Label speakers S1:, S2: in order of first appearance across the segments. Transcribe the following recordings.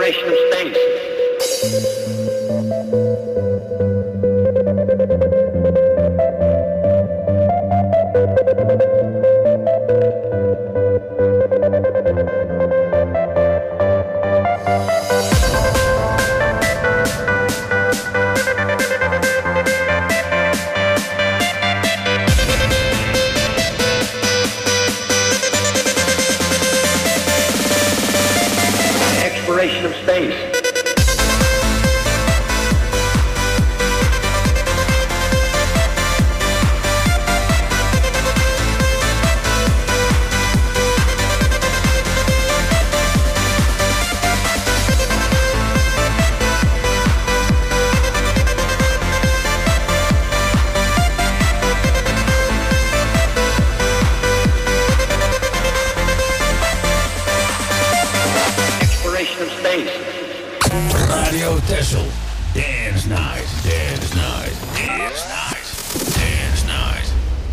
S1: Exploration of space. Exploration of space.
S2: Radio Texel. Dance night, dance night, dance night, dance night.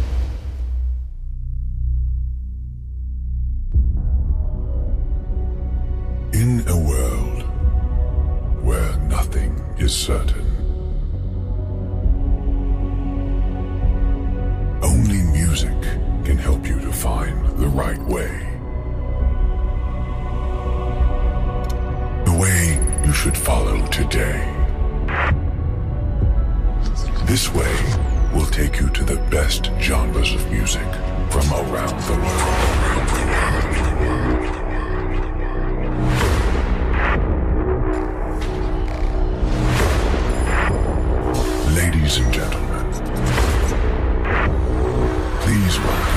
S3: In a world where nothing is certain, only music can help you to find the right way. The way you should follow today. This way will take you to the best genres of music from around the world. Ladies and gentlemen, please welcome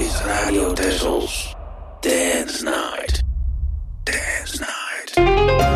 S2: Radio Tessel's Dance Night. Dance Night.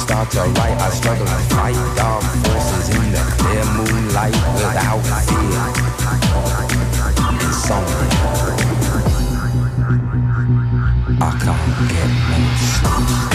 S4: start to write, I struggle to fight dark forces in the clear moonlight without fear. Insomnia, I can't get no sleep.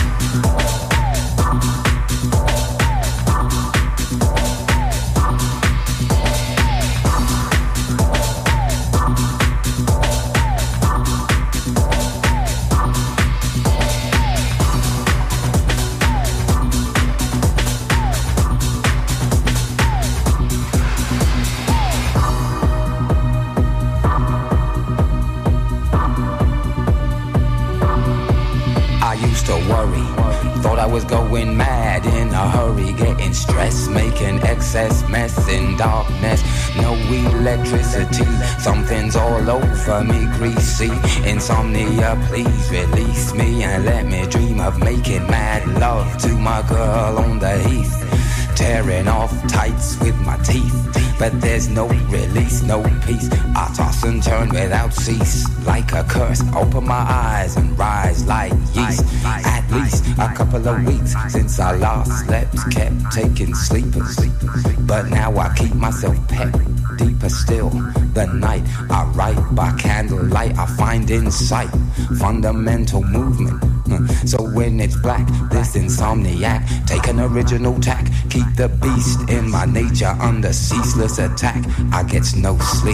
S4: Was going mad in a hurry, getting stressed, making excess mess in darkness. No electricity, something's all over me, greasy. Insomnia, please release me and let me dream of making mad love to my girl on the heath. Tearing off tights with my teeth, but there's no release, no peace. I toss and turn without cease, like a curse. Open my eyes and rise like yeast. At least a couple of weeks since I last slept, kept taking sleepers, but now I keep myself pet. Deeper still, the night I write by candlelight, I find insight, fundamental movement. So when it's black, this insomniac, take an original tack, keep the beast in my nature under ceaseless attack. I get no sleep,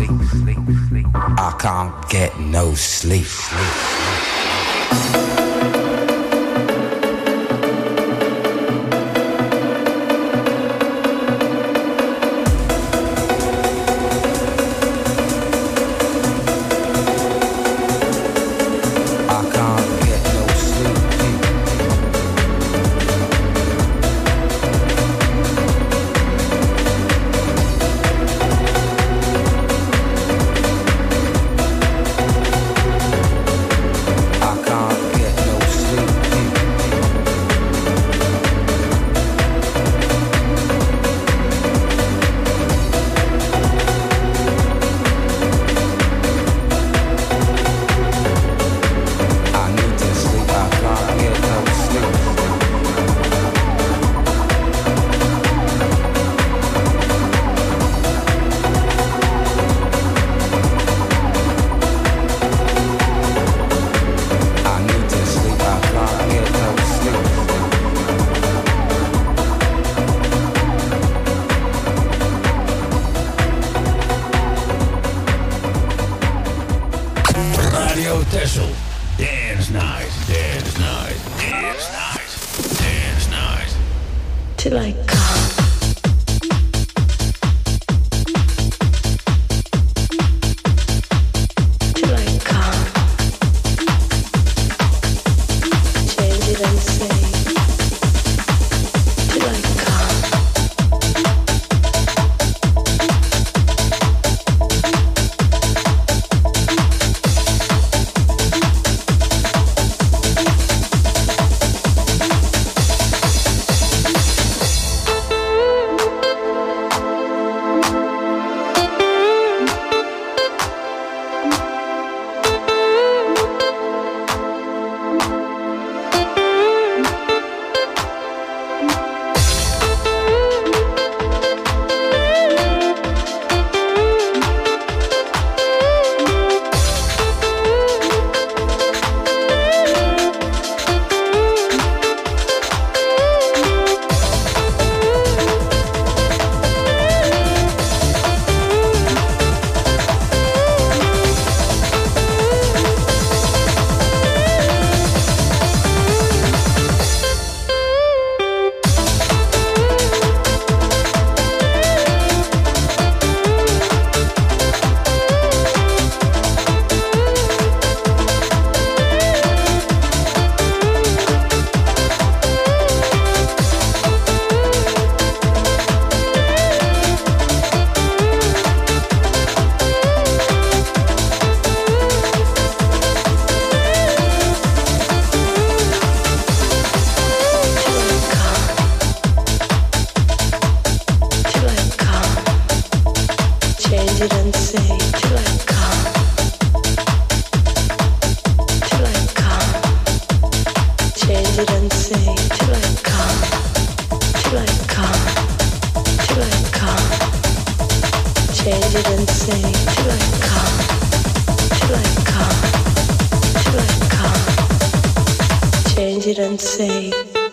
S4: I can't get no sleep.
S5: Change it and say till I come, till I come, till I come. Change it and say till I come, till I come, till I come. Change it and say.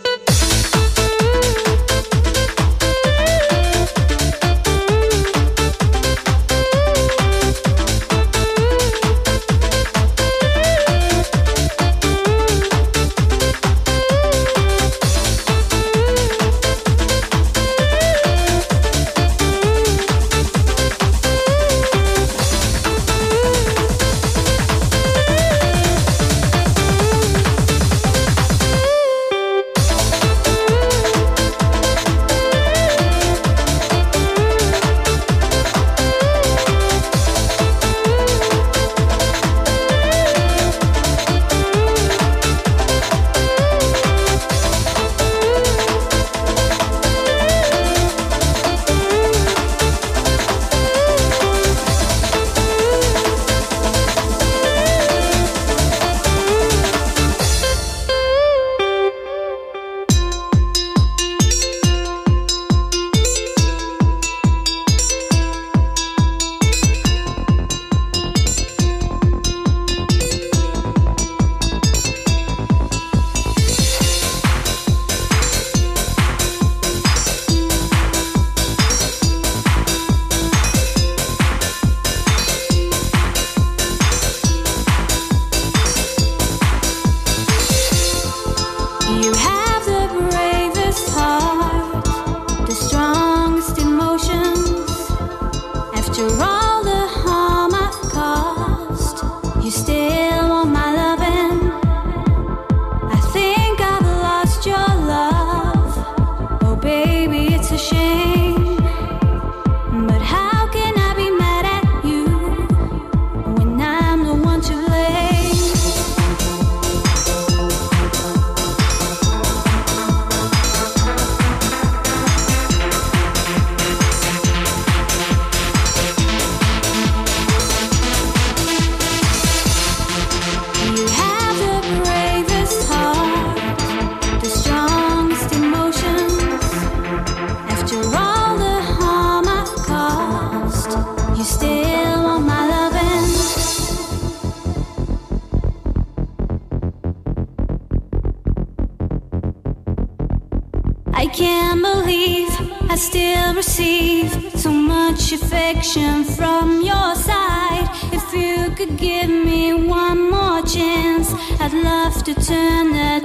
S6: From your side, if you could give me one more chance, I'd love to turn the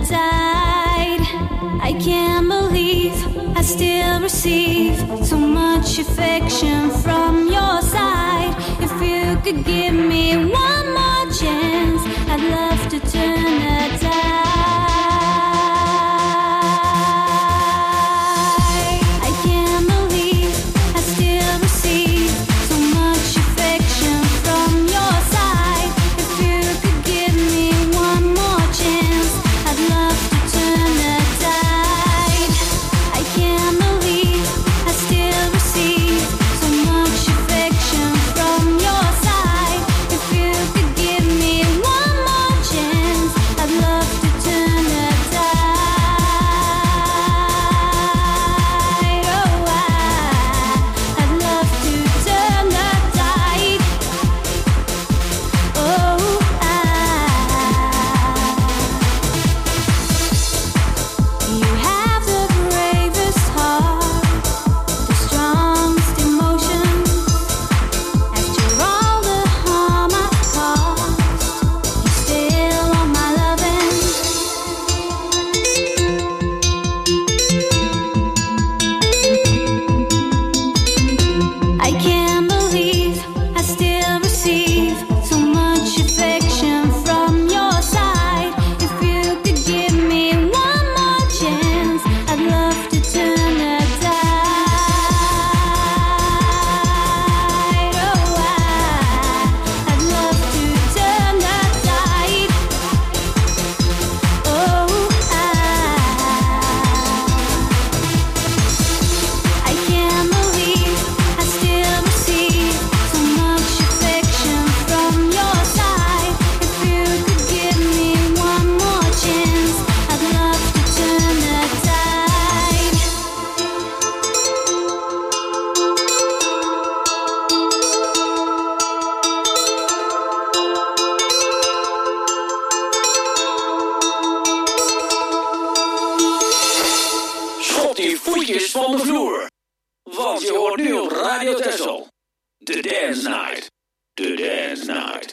S6: tide. I can't believe I still receive so much affection from your side. If you could give me one more chance, I'd love to turn the tide. If you
S2: Night. De Dance Night.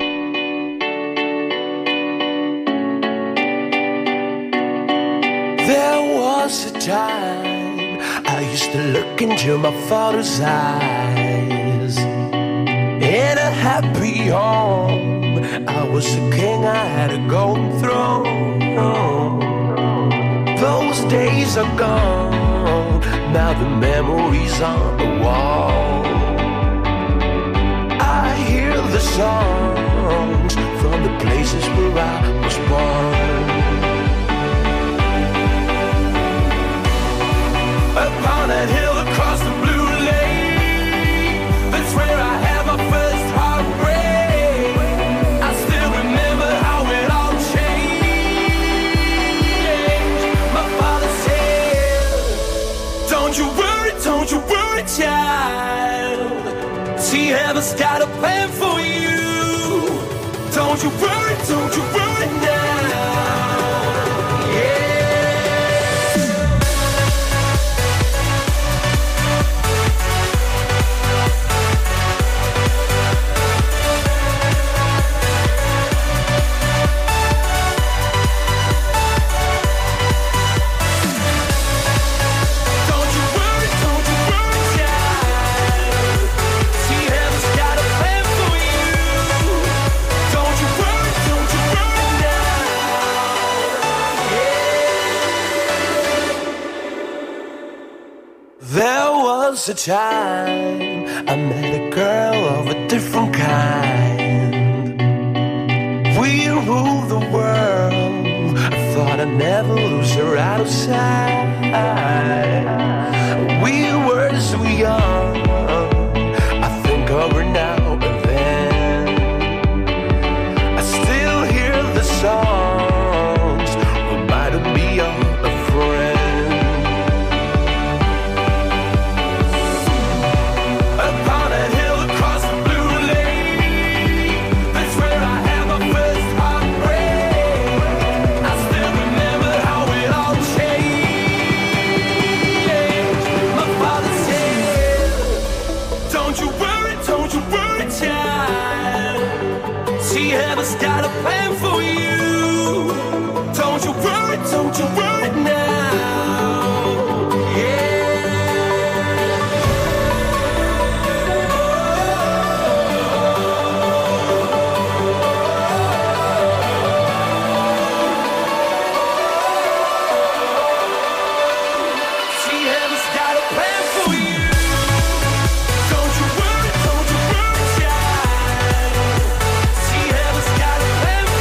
S7: There was a time I used to look into my father's eyes. In a happy home, I was a king, I had a golden throne. Those days are gone, now the memories on the wall. I hear the songs from the places where I was born. Upon that hill across the blue lake, that's where I had my first heartbreak. I still remember how it all changed. My father said, don't you worry, child. See, heaven's got a plan for you. Don't you worry now. There was a time I met a girl of a different kind. We ruled the world. I thought I'd never lose her out of sight. We were so young. I think of her now and then. I still hear the songs reminding me of a friend. Heaven's got a plan for you. Don't you worry now. Plan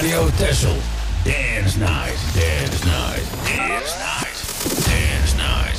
S2: Radio Texel. Dance night, dance night, dance night, dance night.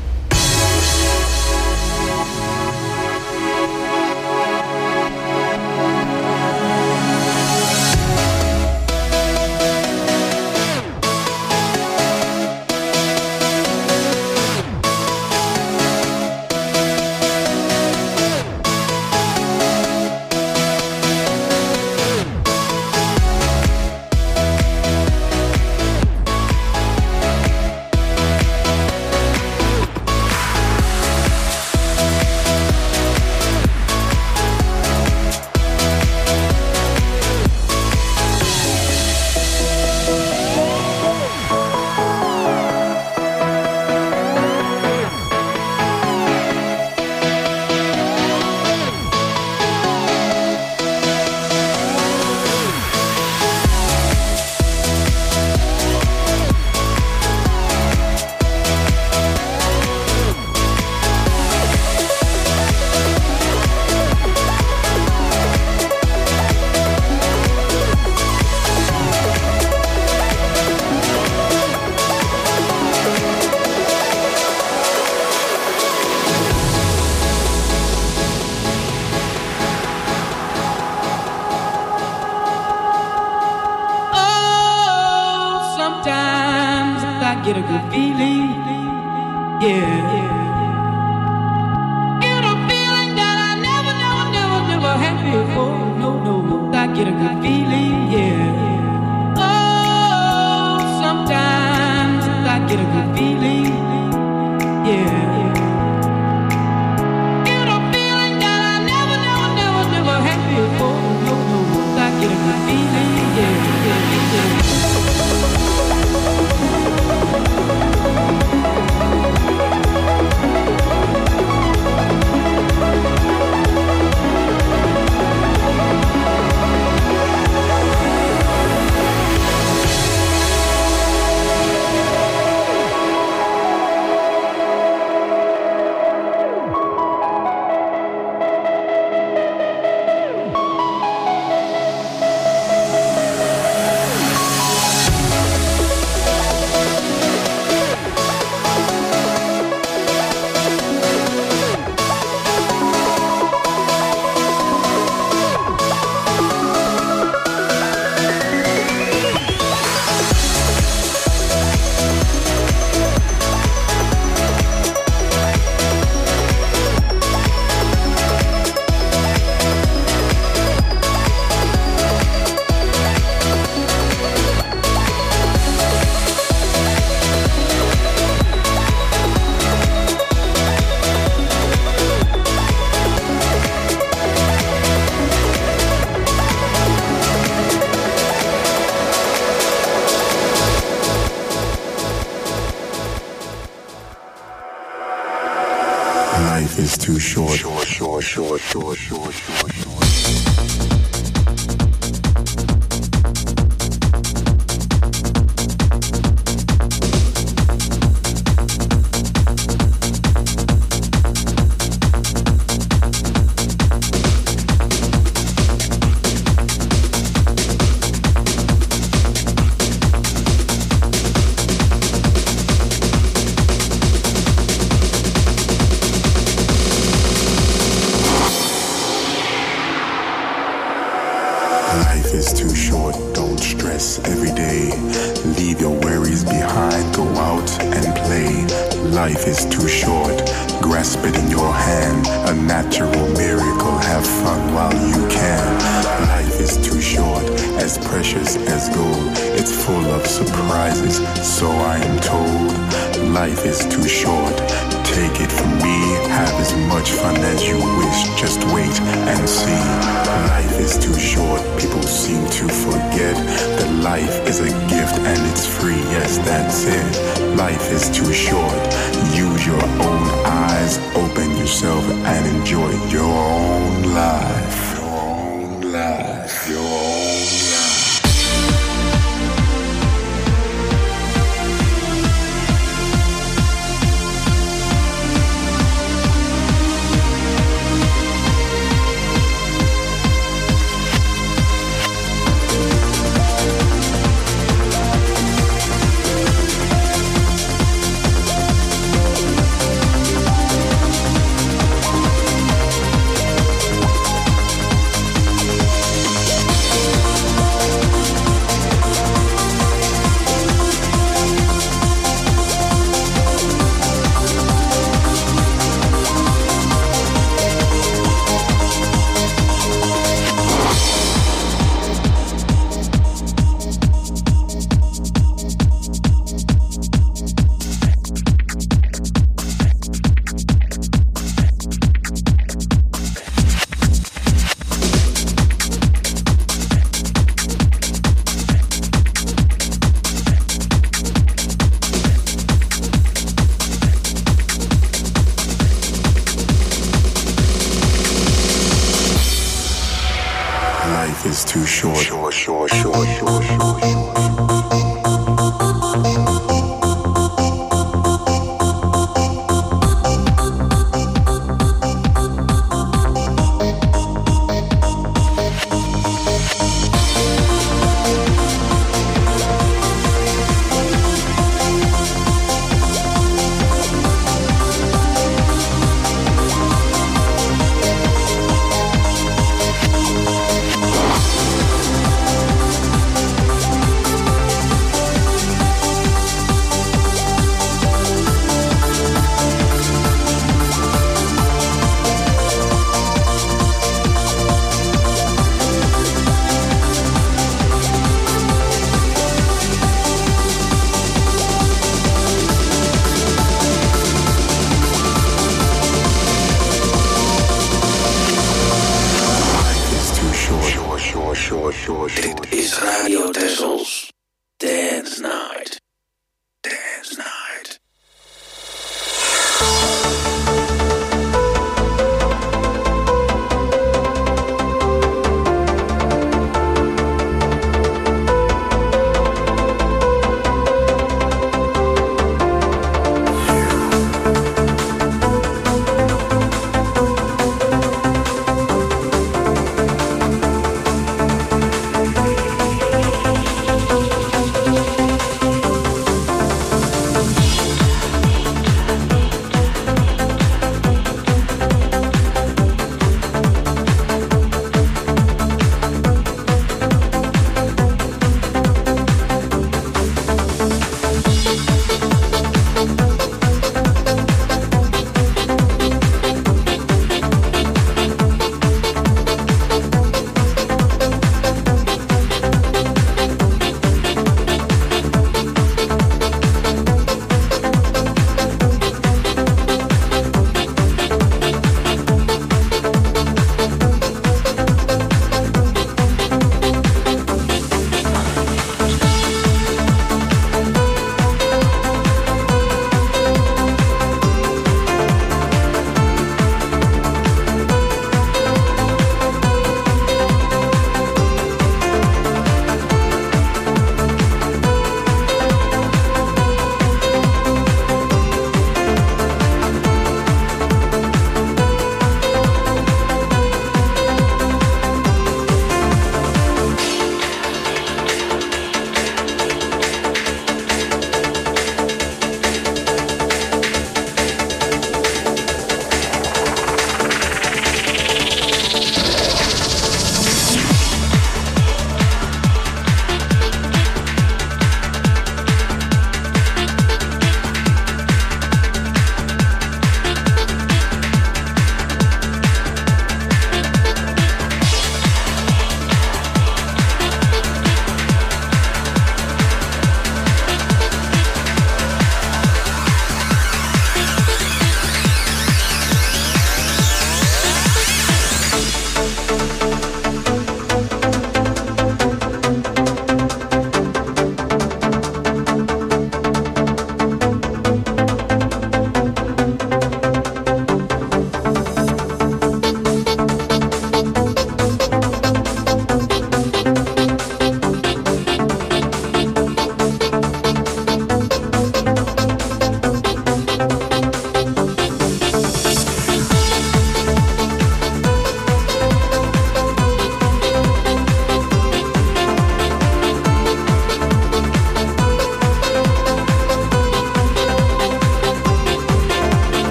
S8: Get a good feeling, yeah. Get a feeling that I never had before. No, I get a good feeling, yeah. Oh, sometimes I get a good feeling, yeah. Get a feeling that I never had before. No, I get a good feeling, yeah.
S3: Life is too short. Life is too short, don't stress every day. Leave your worries behind, go out and play. Life is too short, grasp it in your hand. A natural miracle, have fun while you can. Life is too short, as precious as gold. It's full of surprises, so I am told. Life is too short, take it from me. Have as much fun as you wish, just wait and see. Life is too short, people seem to forget that life is a gift and it's free, yes, that's it. Life is too short, use your own eyes, open yourself and enjoy your own life. Your own life, your own life. is too short.
S2: Dit is Radio Tessels Dance Night. Dance Night.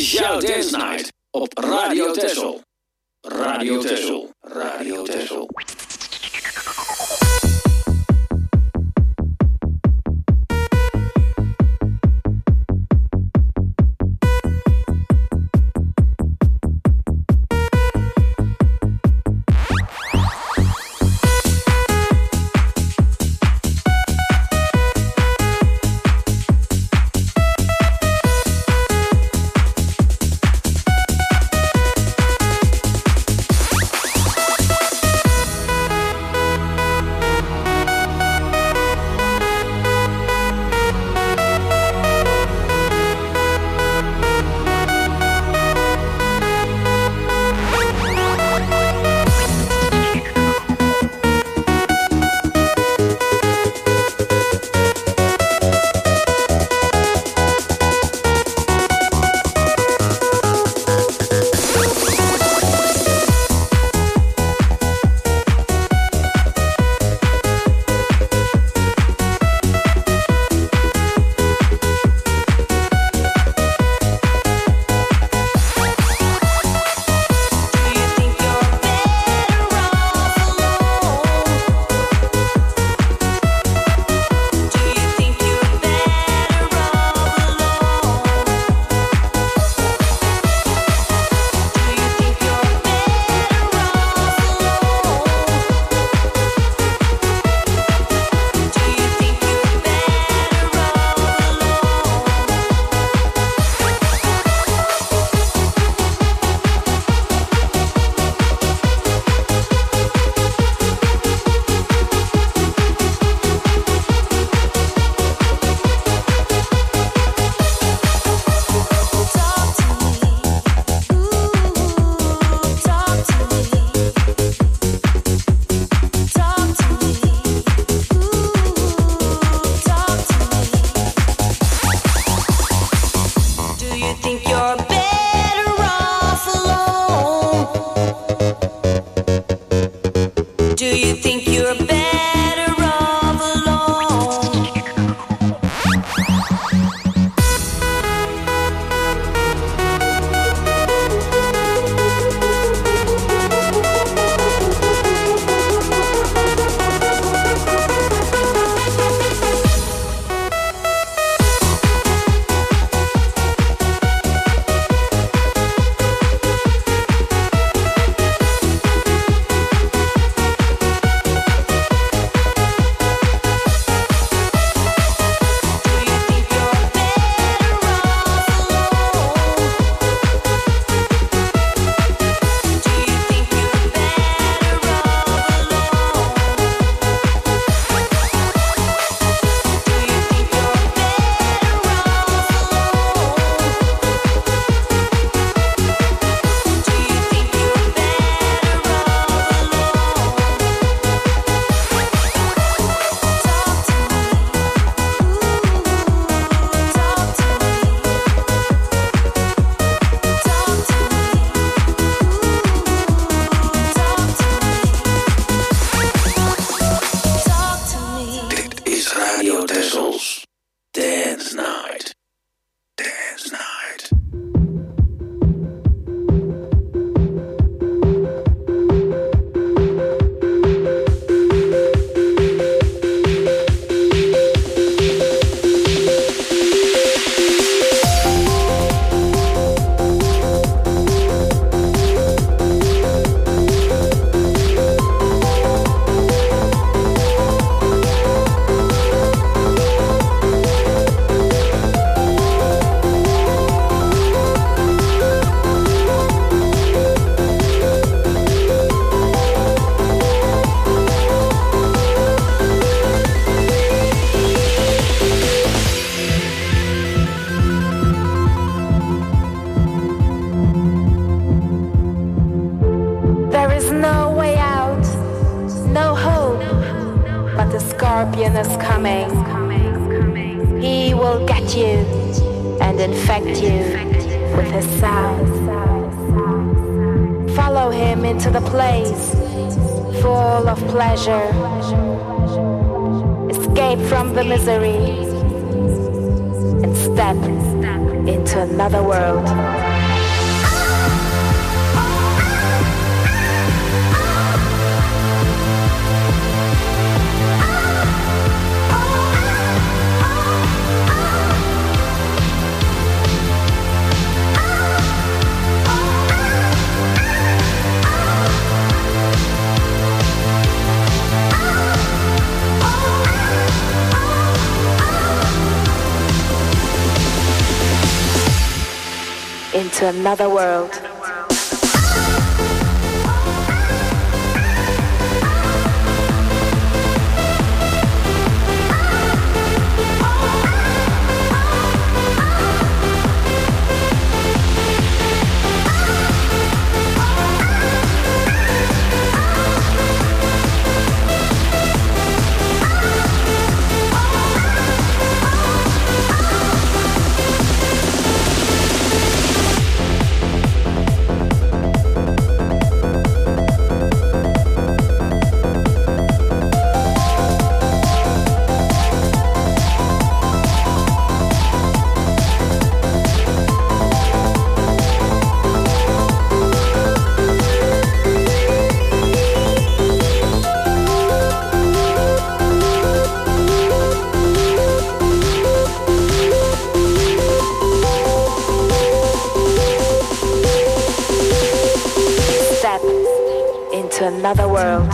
S2: Jouw Dance Night op Radio Texel. Radio Texel. Radio Texel.
S9: scorpion is coming. He will get you and infect you with his sound. Follow him into the place full of pleasure. Escape from the misery and step into another world. into another world. Another world.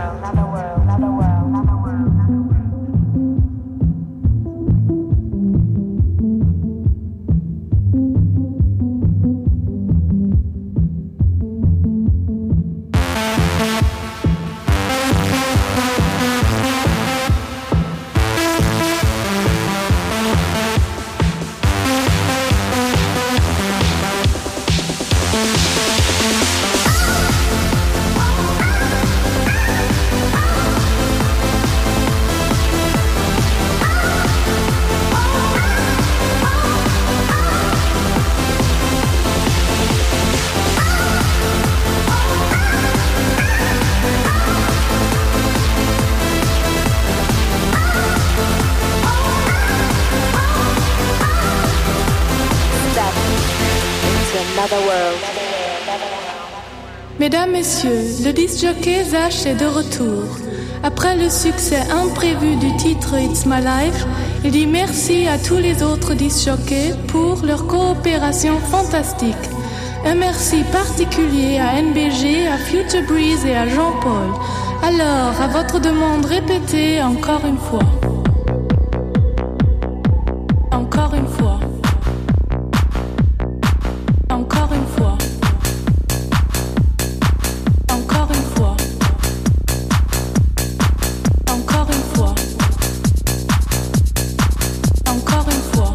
S10: Mesdames, Messieurs, le disc-jockey Zach est de retour. Après le succès imprévu du titre It's My Life, il dit merci à tous les autres disc-jockeys pour leur coopération fantastique. Un merci particulier à NBG, à Future Breeze et à Jean-Paul. Alors, à votre demande répétée encore une fois. Encore une fois. Encore une fois. Encore une fois. Encore une fois. Encore une fois.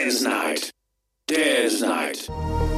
S2: Dance Night. Dance Night.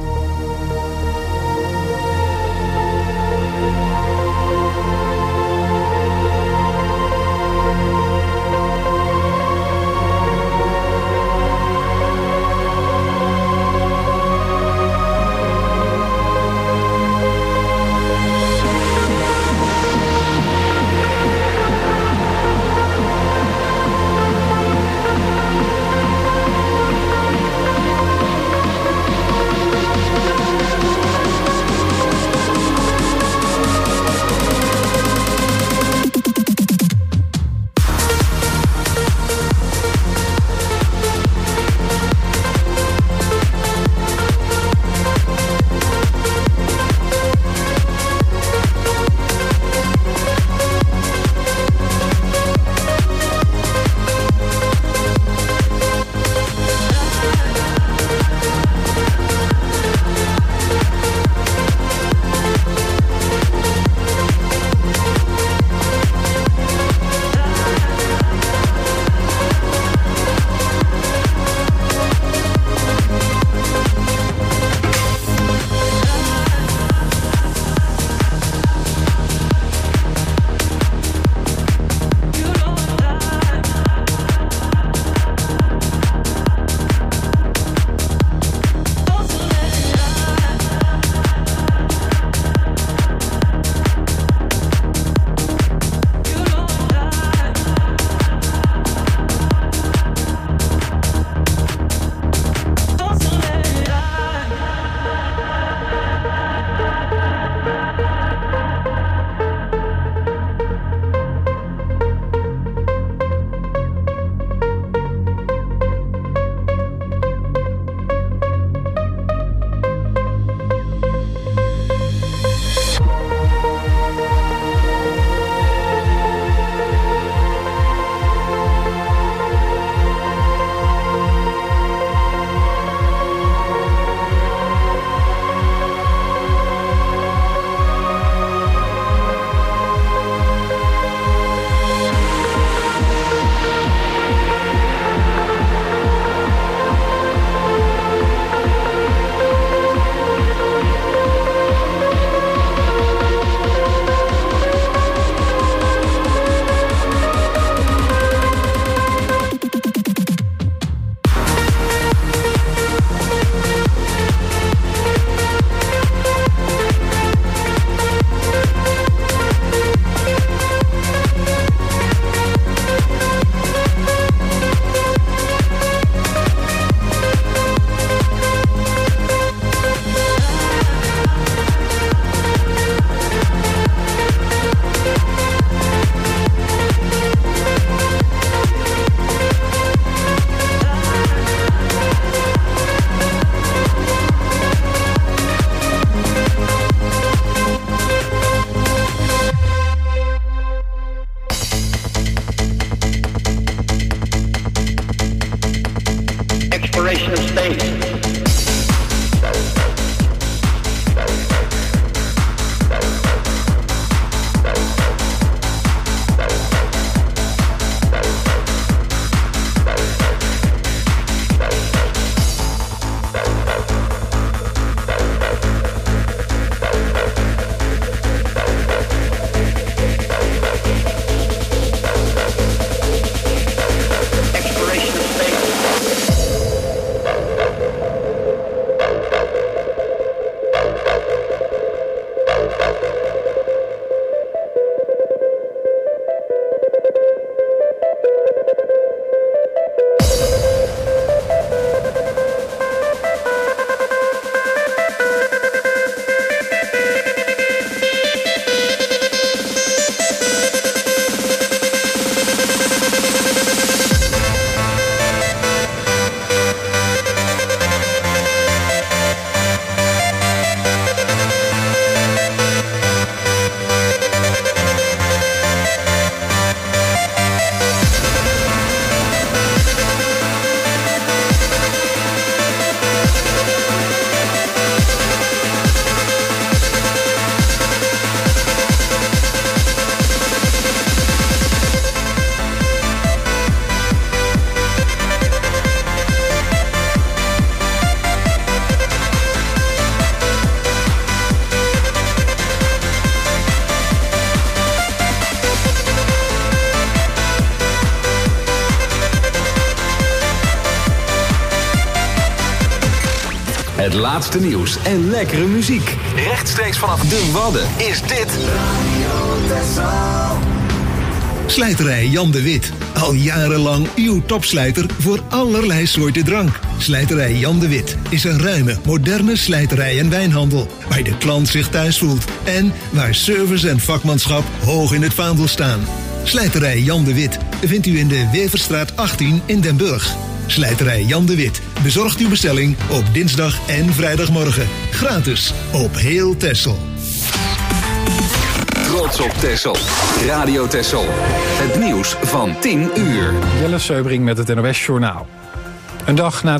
S1: Exploration of space.
S11: Het laatste nieuws en lekkere muziek. Rechtstreeks vanaf de Wadden is dit...
S12: Slijterij Jan de Wit. Al jarenlang uw topslijter voor allerlei soorten drank. Slijterij Jan de Wit is een ruime, moderne slijterij en wijnhandel. Waar de klant zich thuis voelt. En waar service en vakmanschap hoog in het vaandel staan. Slijterij Jan de Wit vindt u in de Weverstraat 18 in Den Burg. Slijterij Jan de Wit bezorgt uw bestelling op dinsdag en vrijdagmorgen. Gratis op heel Texel.
S11: Trots op Texel. Radio Texel. Het nieuws van 10 uur.
S13: Jelle Seubring met het NOS Journaal. Een dag na